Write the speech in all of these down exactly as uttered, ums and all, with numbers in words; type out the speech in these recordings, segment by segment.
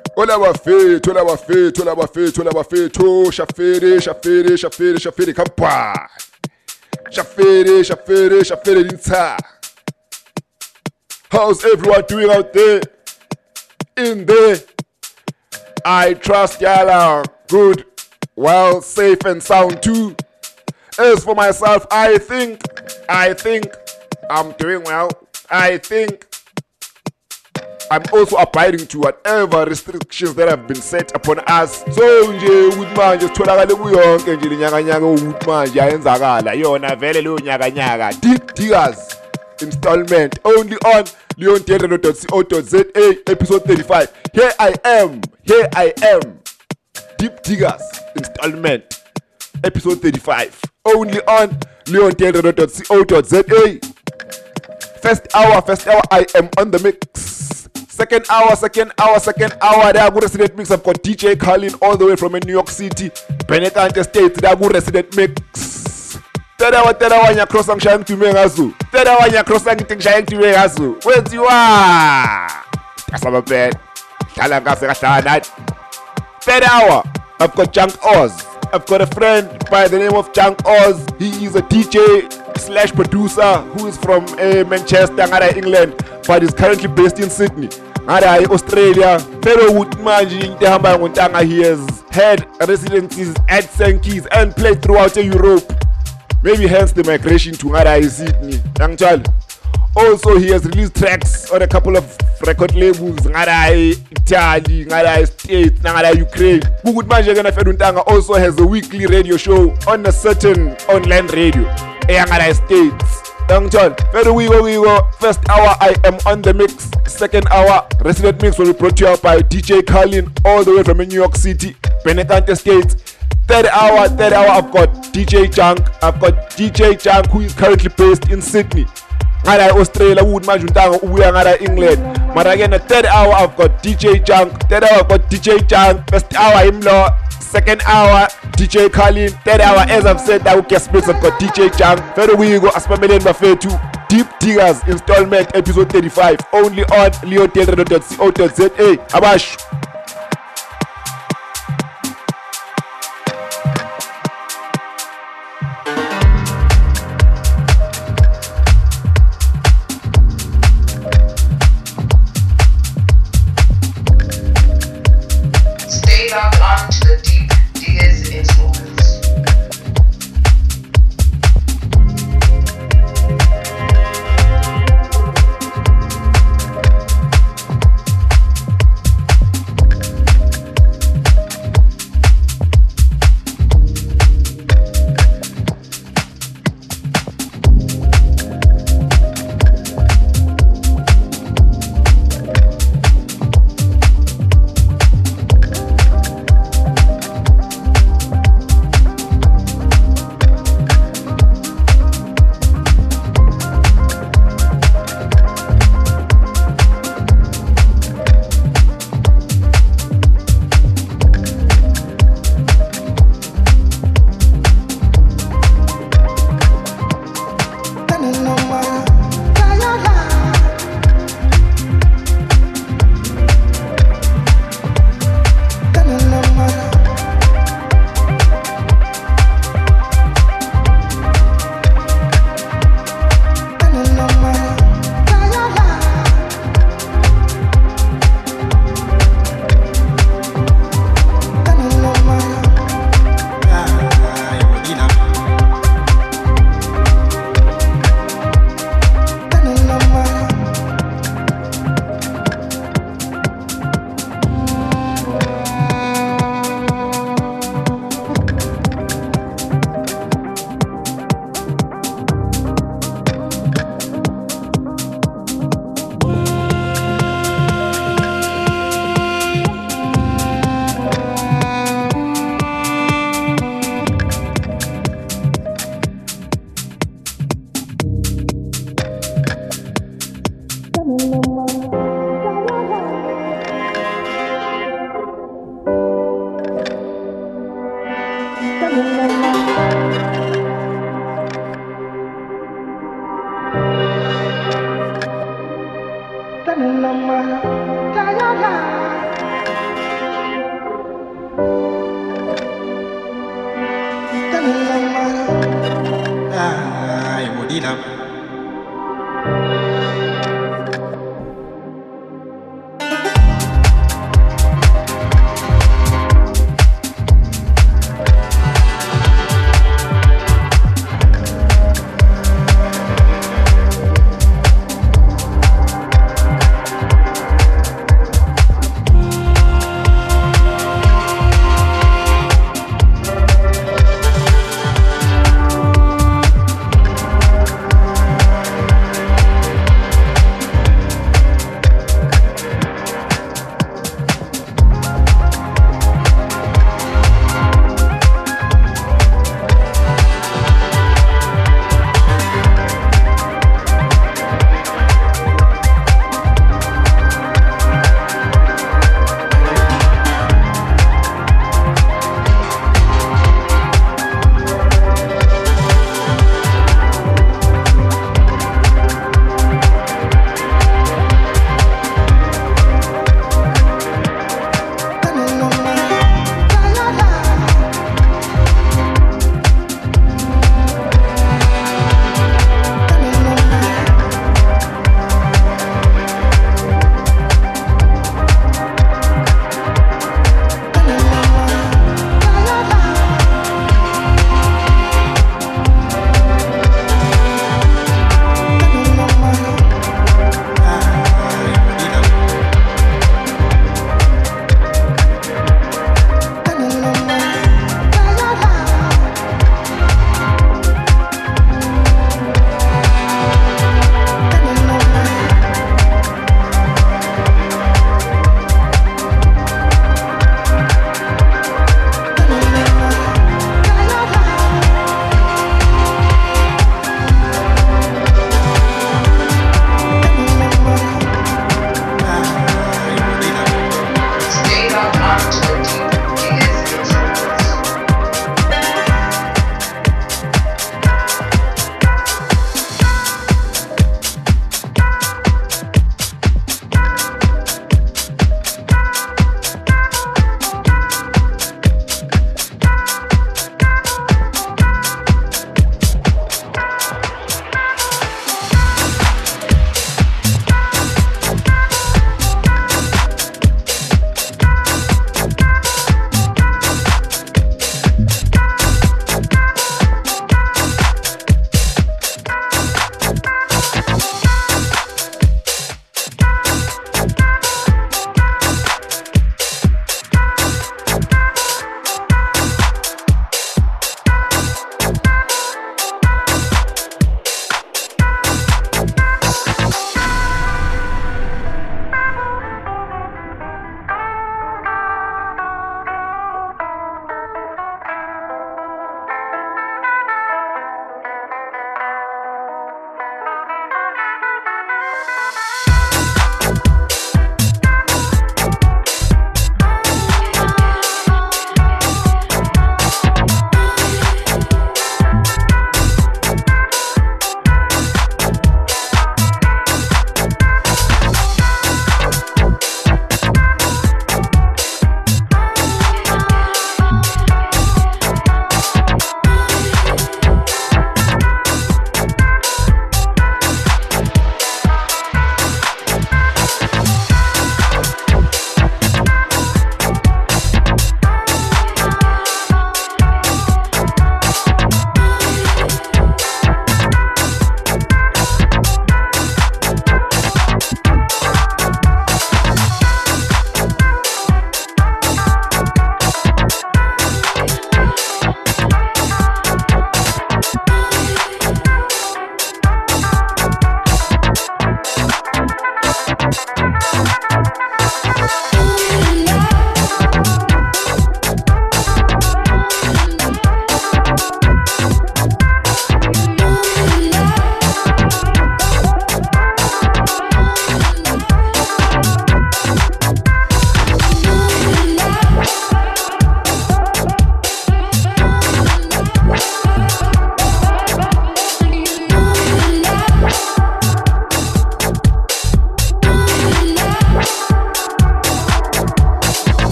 Olha bafethu, olha bafethu, olha bafethu, olha bafethu. Shafere, shafere, shafere, shafere, kampa. Shafere, shafere, shafere, linta. How's everyone doing out there? In there? I trust y'all are good, well, safe and sound too. As for myself, I think, I think I'm doing well. I think I'm also abiding to whatever restrictions that have been set upon us. So nje ukuthi manje sitholakale kuyonke nje lenyaka nyaka ukuthi manje ayenzakala yona vele leyo nyaka nyaka. Deep Diggers installment only on leon theatre dot co dot za episode thirty-five. Here I am, here I am. Deep Diggers installment episode thirty-five only on leon theatre dot co dot za. First hour, first hour I am on the mix. Second hour, second hour, second hour. There are good resident mix. I've got D J Carlin all the way from New York City, Benetante State. There are good resident mix. Third hour, third hour, you're crossing Shang to Megazu. Third hour, you're crossing Shang to Megazu. Where's you are? That's my bed. Third hour, I've got Junk Oz. I've got a friend by the name of Junk Oz. He is a D J slash producer who is from uh, Manchester, England, but is currently based in Sydney, Australia. Pero Woodmanji Tehamba Montanga, he has had residencies at Saint Kitts and played throughout Europe. Maybe hence the migration to Ngara Sydney. Young child. Also, he has released tracks on a couple of record labels, Ngara Italy, Ngara States, Ngara Ukraine. Woodmanji Feduntanga also has a weekly radio show on a certain online radio. Ngara States. Young John, very we go, we go. First hour, I am on the mix. Second hour, resident mix will be brought to you by D J Carlin, all the way from New York City, Benetante State. Third hour, third hour, I've got D J Junk. I've got D J Junk, who is currently based in Sydney. Ngara Australia, would Majuntanga, we are Ngara England. But again, the third hour, I've got D J Junk. Third hour, I've got D J Junk. First hour, Imlo. Second hour, D J Carlin. Third hour, as I've said, I will get space. I've got D J Junk. Third we go, Aspamelian Buffet to Deep Diggers installment episode thirty-five. Only on leon theatre dot co dot za. Abash.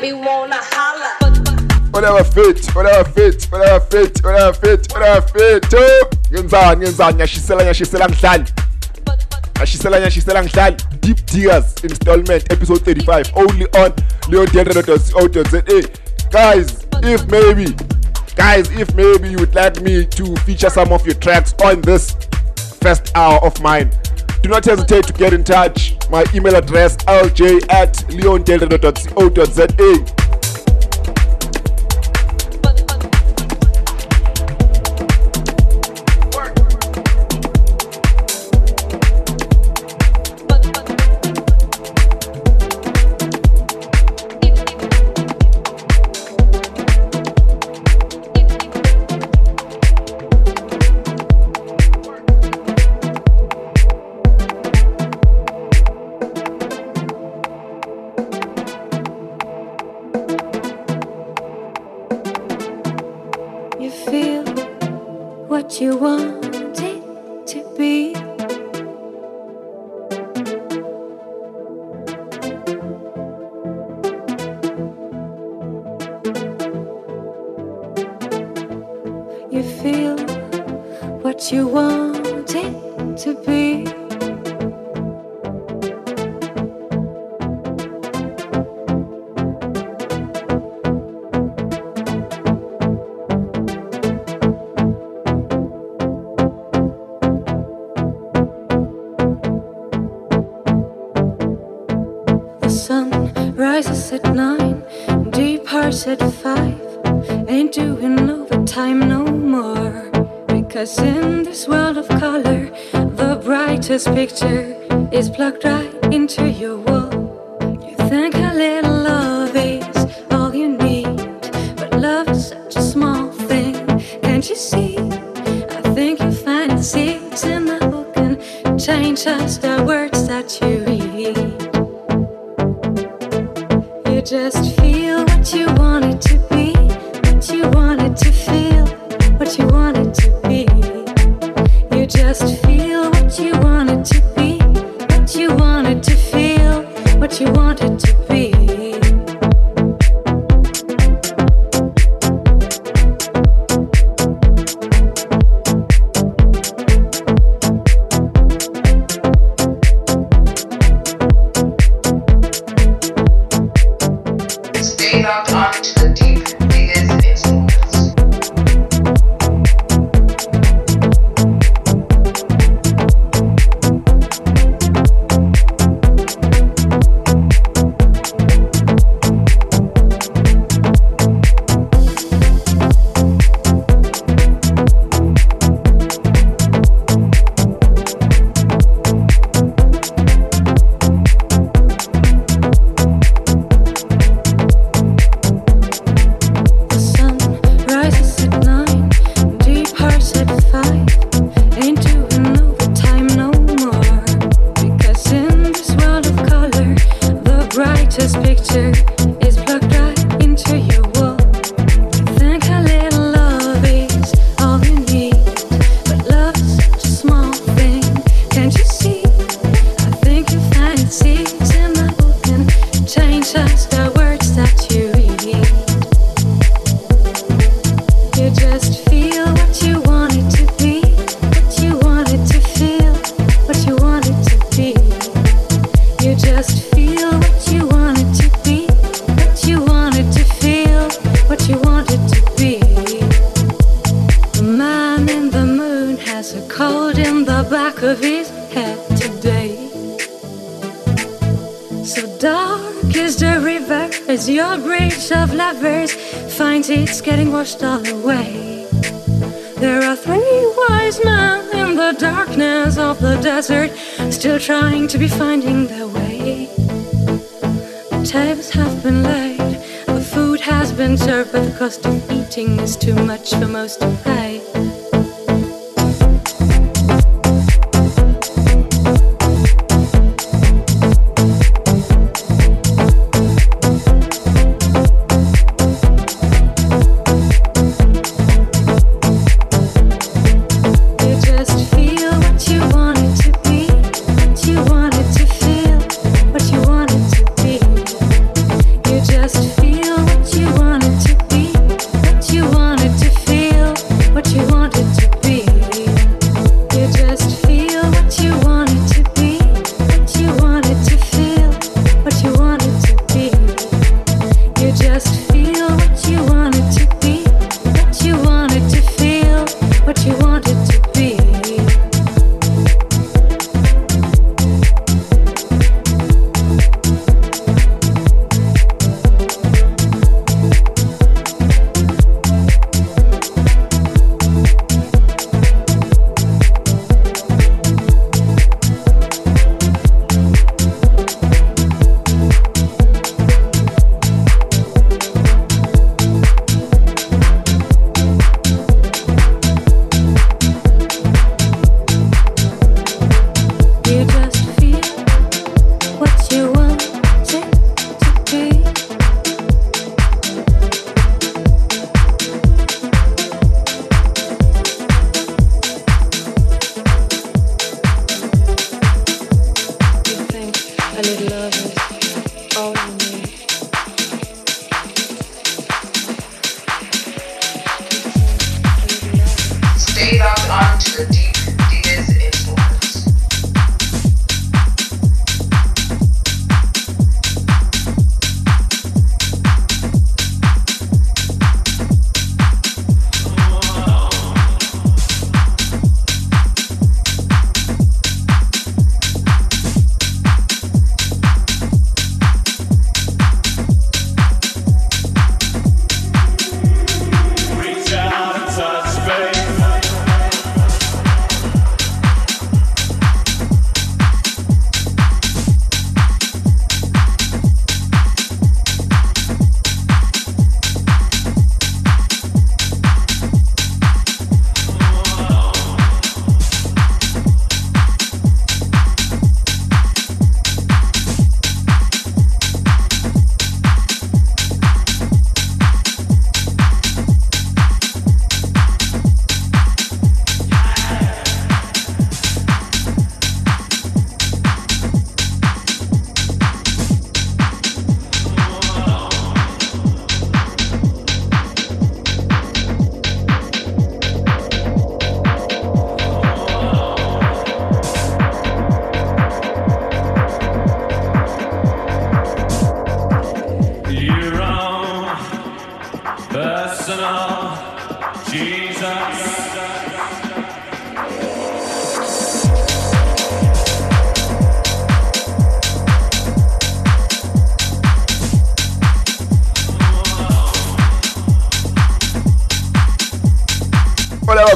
me wanna holla. Whatever fit, whatever fit, whatever fit, whatever fit, whatever fit. Ngenzani, ngenzani, ngiyashisela, ngiyashisela ngihlali. Ngiyashisela, ngiyashisela ngihlali. Deep Tears installment episode thirty-five only on leon delta dot co dot za. Guys, if maybe, guys, if maybe you would like me to feature some of your tracks on this first hour of mine, do not hesitate to get in touch. My email address l j at leon delta dot co dot za. You want it to be. You feel what you want it to be. At nine, departs at five. Ain't doing overtime no more. Because in this world of color, the brightest picture is plugged right into your wall. You think a little love is all you need, but love is such a small thing. Can't you see? I think you find the seeds in the book and change just the words that you read. Just feel what you want it to be, what you want it to feel, what you want it to be. You just feel what you want it to be, what you want it to feel, what you want it to be. It's getting washed all away. There are three wise men in the darkness of the desert, still trying to be finding their way. The tables have been laid, the food has been served, but the cost of eating is too much for most to pay. Just feel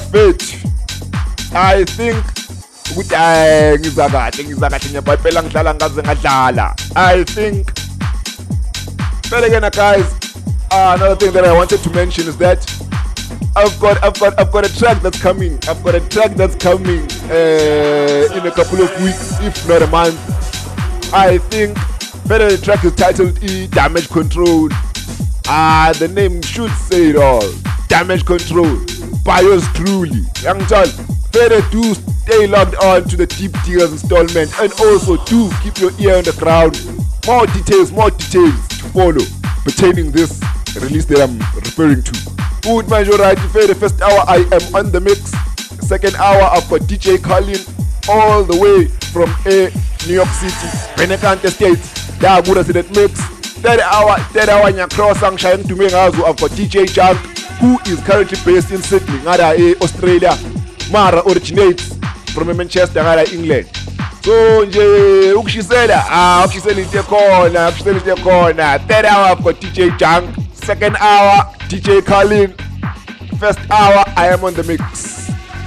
bafethu, I think ukuthi ay ngiza kahle ngiza kahle ngiyaphela ngidlala ngaze ngadlala. I think but again guys, uh, another thing that I wanted to mention is that I've got I've got I've got a track that's coming. I've got a track that's coming uh, in a couple of weeks, if not a month. I think better the track is titled E Damage Control. Ah, uh, the name should say it all. Damage Control by yours truly. Young John, better do stay logged on to the Deep Tears installment, and also do keep your ear on the ground. More details, more details to follow pertaining this release that I'm referring to. Good majority for the first hour I am on the mix. Second hour I've got D J Colin all the way from a New York City, Benekante State. Yeah, good as that mix. Third hour, third hour Nyakross Sunshine to me also I've got D J Junk, who is currently based in Sydney, ngada Australia. Mara originates from Manchester, ngada England. So nje ukishisela ah ukishisela into khona ukishisela into khona. Third hour I've got D J Junk, second hour D J Colin, first hour I am on the mix.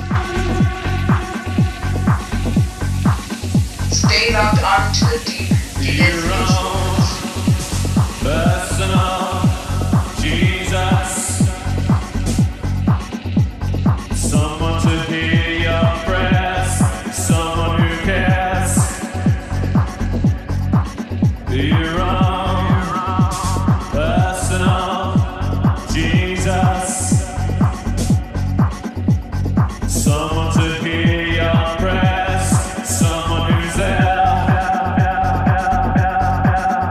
Stay locked on to the deep. Personal Jesus, someone to hear your prayers, someone who cares. You're on personal Jesus, someone to hear your prayers, someone who's there.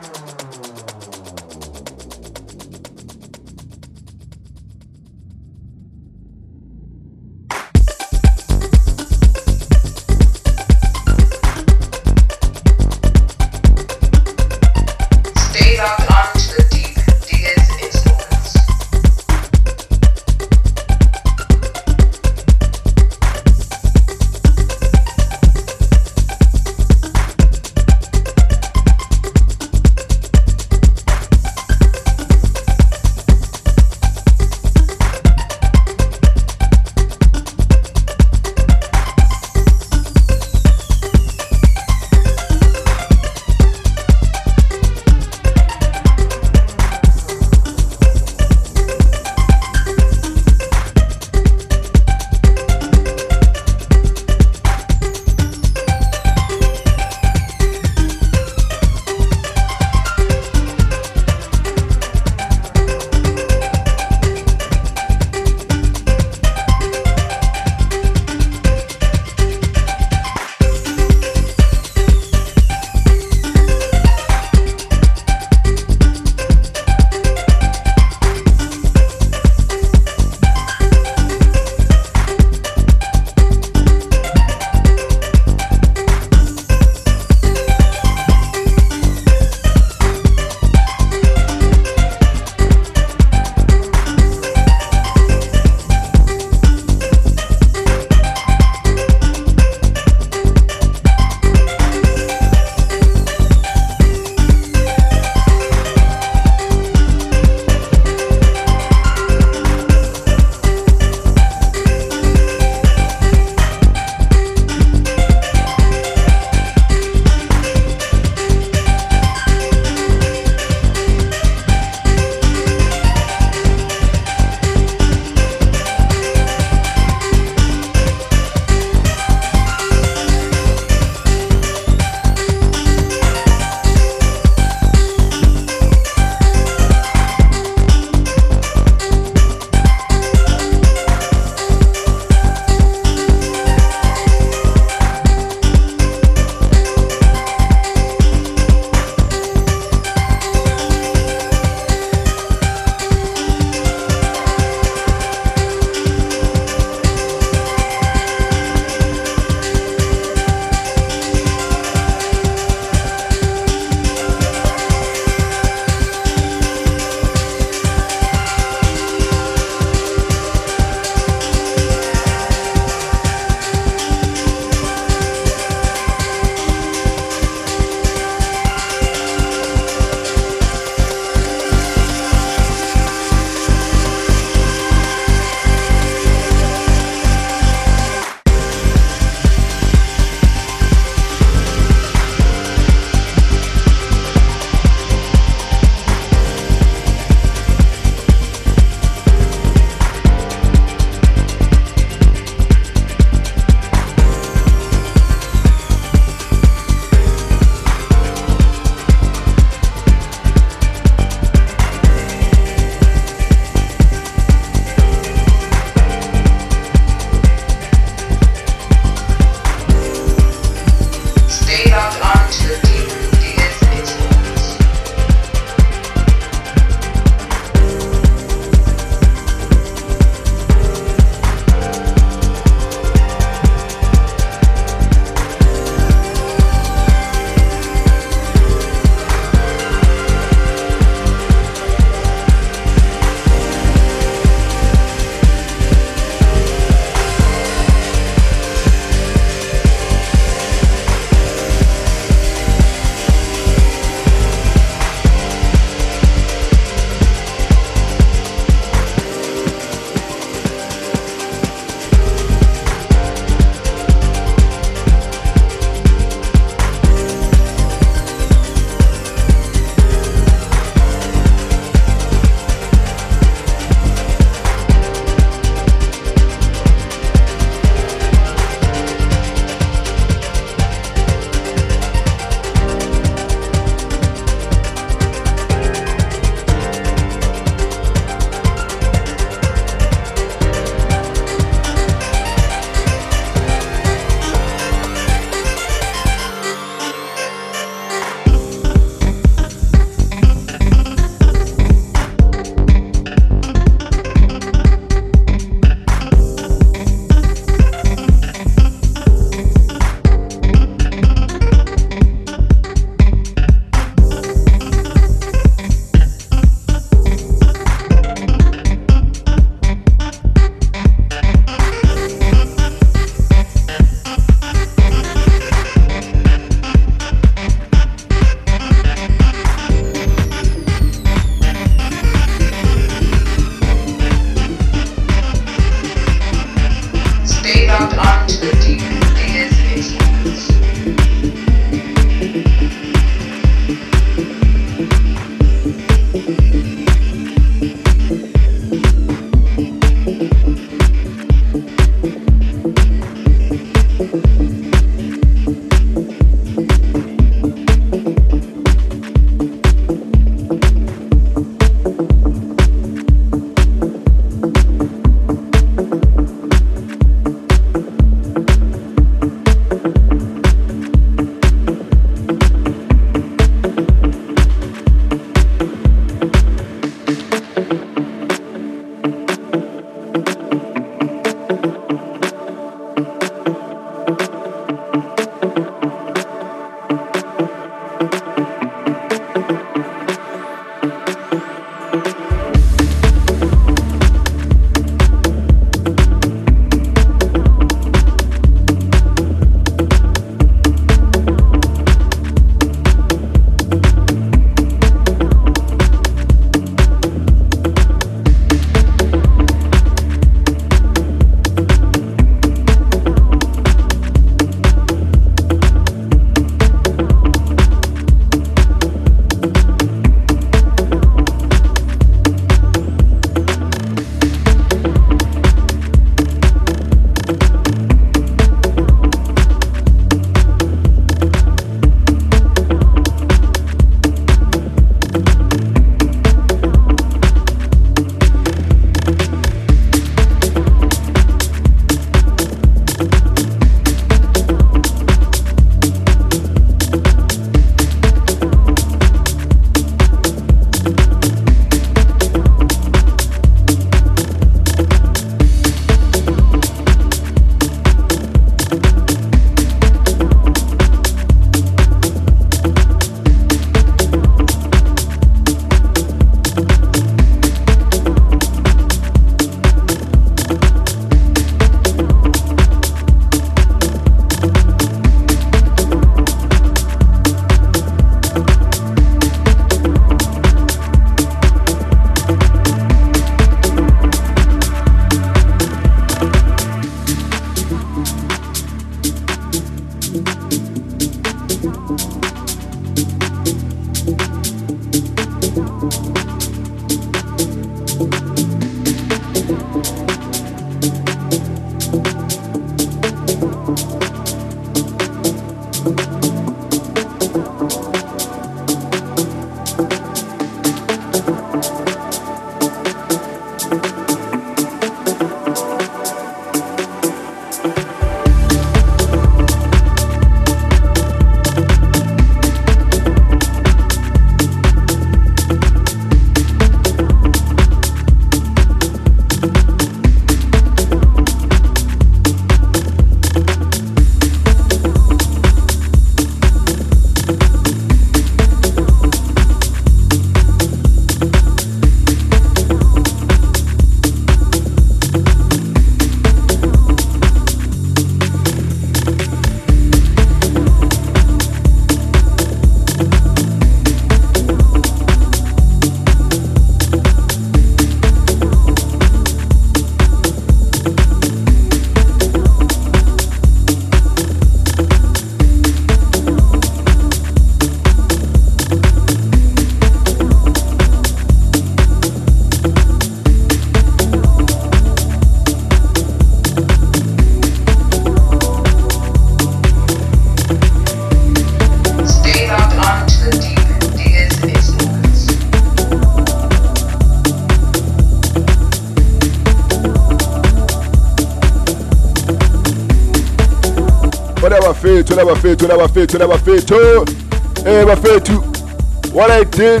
bafethu labafethu labafethu labafethu eh bafethu. What I did,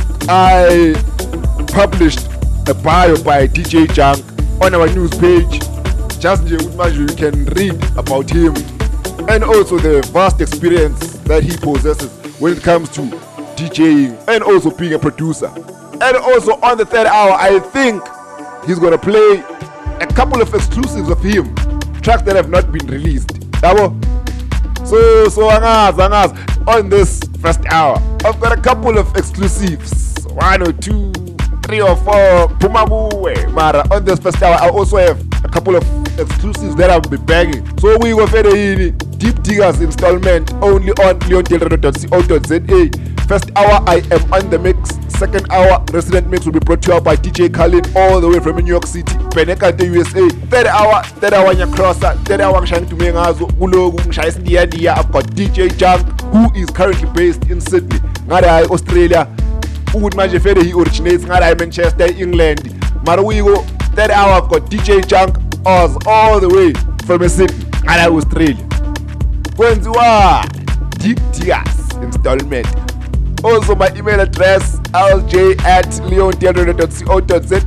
I published a bio by D J Junk on our news page. Just nje ukuthi manje you can read about him and also the vast experience that he possesses when it comes to DJing and also being a producer. And also on the third hour, I think he's gonna play a couple of exclusives of him, tracks that have not been released. Yabo? So so angazi angazi on this first hour, I've got a couple of exclusives, one or two, three or four. Pumabuwe. Mara on this first hour, I also have a couple of exclusives that I'll be banging. So we go for the Deep Diggers installment only on leon del rado dot co dot za. First hour, I am on the mix. Second hour, Resident Mix will be brought to you by D J Khalid all the way from New York City, Penekate, U S A. Third hour, third hour Nyakrosa, third hour Ngishangi Tumengazo, Ulogu Ngishayis Ndia Ndia. I've got D J Junk, who is currently based in Sydney, Ngada Australia. Ugut manje fede he originates Ngada Manchester, England. Maruigo. Third hour, I've got D J Junk Oz all the way from Sydney, Ngada Australia. Kwenziwa Deep Diggers installment. Also my email address l j at leon del rado dot co dot za.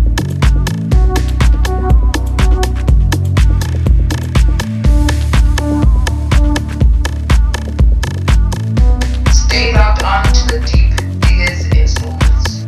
Stay locked on to the Deep Diggers installments.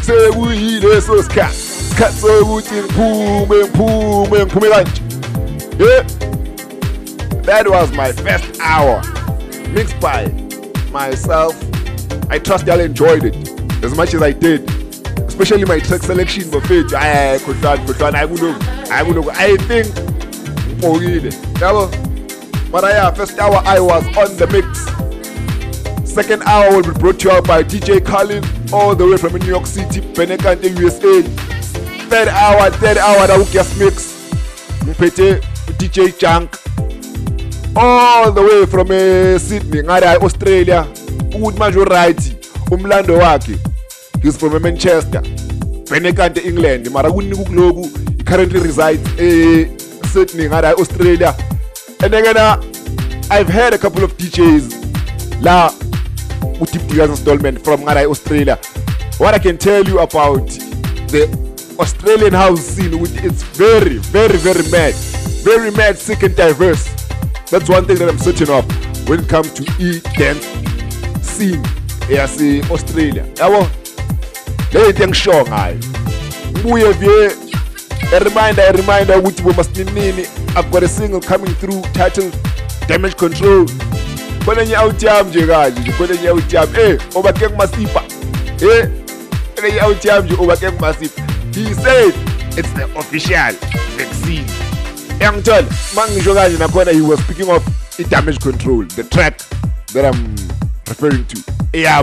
sekuyileso sikhathi sikhathi sokuthi ngiphume ngiphume ngiphume kanje. Yeah, that was my first hour mixed by myself. I trust y'all enjoyed it as much as I did, especially my track selection. But fit, I could not, could not. I would know, I would know. I think for you, but yeah, first hour I was on the mix. Second hour will be brought to you by D J Colin, all the way from New York City, Penecante, U S A. Third hour, third hour, that will guest mix. Mpete D J Junk, all the way from uh, Sydney, ngara Australia. Good majority, umlando wake. He's from Manchester, Penecante, England. Mara kuni kuloku, he currently resides in Sydney, ngara Australia. And again, uh, I've heard a couple of D Js la utip digas installment from ngara Australia. What I can tell you about the Australian house scene, which it's very, very, very mad, very mad, sick and diverse. That's one thing that I'm certain of when it comes to e-dance scene. Yes, Australia. Yabo, le thing show ngayo. Buye vye a reminder, a reminder which we must nini. I've got a single coming through titled Damage Control. Kwenye nye out jam je gaji, kwenye nye out jam. Eh, obakeng masipa. Eh, kwenye nye out jam je obakeng masipa. He said it's the official vaccine. Young John, he was speaking of the Damage Control, the track that I'm referring to. Yeah,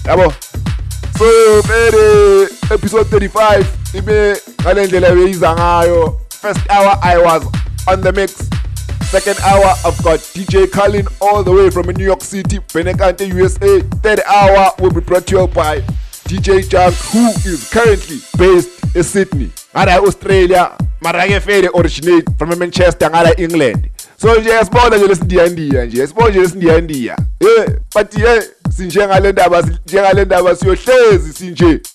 so very episode thirty-five. First hour I was on the mix. Second hour I've got D J Colin all the way from New York City, Penecante, U S A. Third hour will be brought to you by D J Junk, who is currently based in Sydney, ngara Australia, marake fede originate from Manchester, ngara England. So nje yasibona nje lesindiya ndiya nje, yasibona nje lesindiya ndiya. Eh, but yeah, sinje ngale ndaba nje ngale ndaba siyohlezi sinje